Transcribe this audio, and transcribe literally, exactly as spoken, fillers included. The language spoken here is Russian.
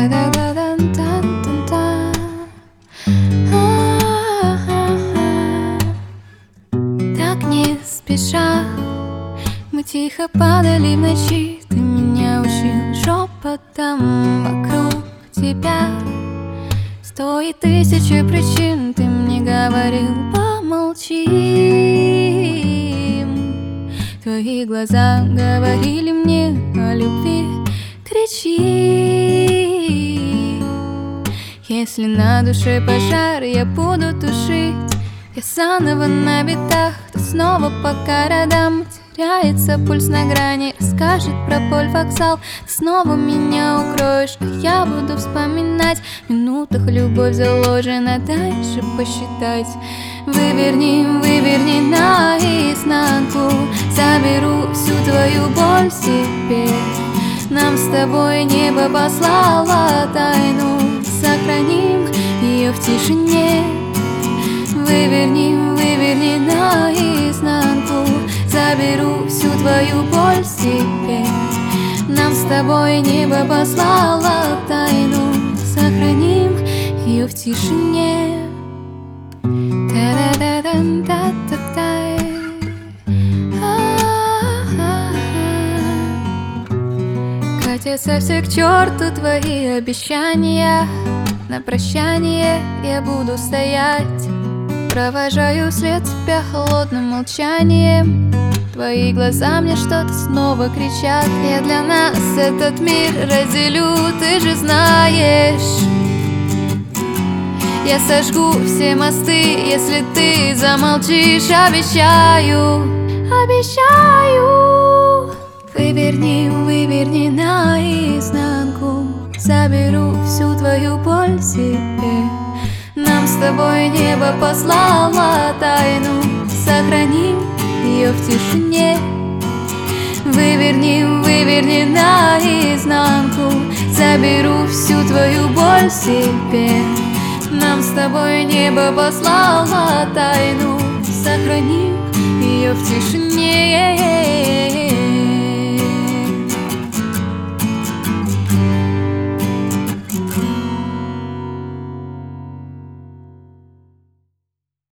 Так не спеша мы тихо падали в ночи. Ты меня учил шепотом вокруг тебя. Сто и тысячи причин ты мне говорил, помолчим. Твои глаза говорили мне о любви, кричи. Если на душе пожар, я буду тушить. Я заново на битах, ты снова по городам. Теряется пульс на грани, расскажет про боль вокзал. Ты снова меня укроешь, а я буду вспоминать. В минутах любовь заложена, дальше посчитать. Выверни, выверни наизнанку, заберу всю твою боль себе. Нам с тобой небо послало тайну, сохраним ее в тишине. Выверни, выверни наизнанку, заберу всю твою боль себе. Нам с тобой небо послало тайну, сохраним ее в тишине. Катятся все к черту твои обещания. На прощание я буду стоять. Провожаю вслед тебя холодным молчанием. Твои глаза мне что-то снова кричат. Я для нас этот мир разделю, ты же знаешь. Я сожгу все мосты, если ты замолчишь. Обещаю, обещаю. Выверни, выверни наизнанку, заберу всю твою боль себе. Нам с тобой небо послало тайну, сохраним ее в тишине. Выверни, выверни наизнанку, заберу всю твою боль себе. Нам с тобой небо послало тайну, сохраним ее в тишине.